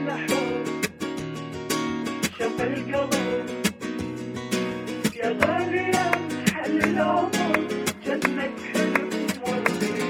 أحلى حب شاف القلب يا غالي يا محل العمر جنة حلم وردي.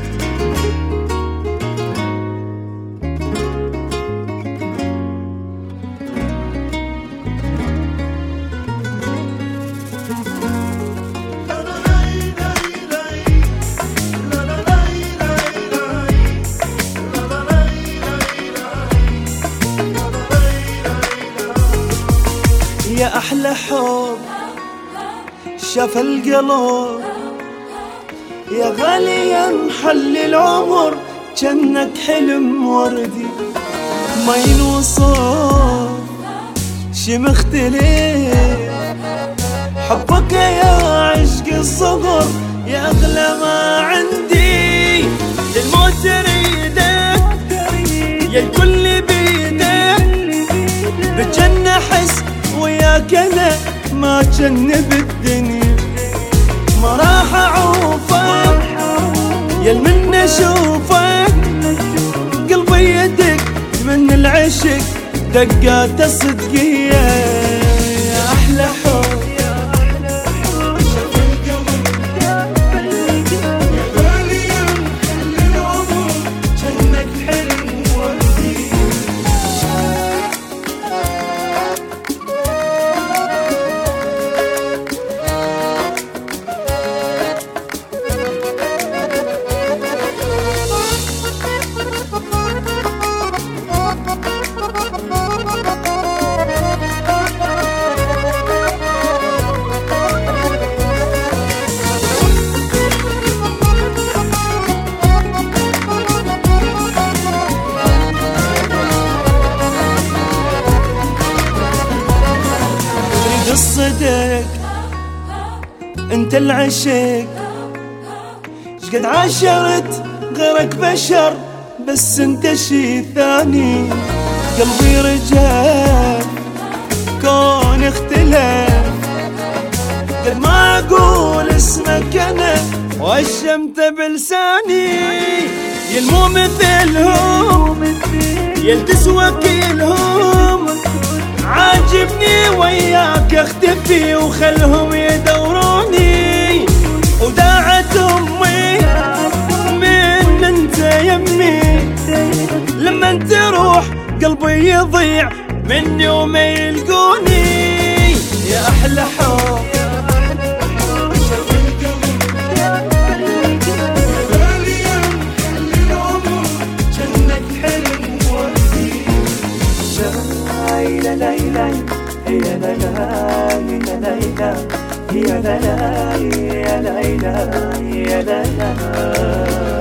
يا أحلى حب شاف القلب يا غالي يا محل العمر جنك حلم وردي. ما ينوصف شي مختلف حبك يا عشق الصغر يا أغلى ما عندي. للموت ريدك يا الكل بيدك بجنة حس وياك انا ما جن بالدنيا. ما راح اعوفك يا المن اشوفك قلبي يدك من العشق دقات الصدقية. يا احلى حب قصتك انت العشق شقد عاشرت غيرك بشر بس انت شي ثاني. قلبي رجال كون اختلاف قد ما اقول اسمك انا واشمت بلساني. يا المو مثلهم يا تسوى كلهم عاجبني وياك اختفي وخلهم يدوروني. وداعت امي من انت يمي لما انت روح قلبي يضيع مني وما يلقوني. يا احلى حب لا لا لا هي لا لا هي لا لا هي لا لا هي لا لا هي لا لا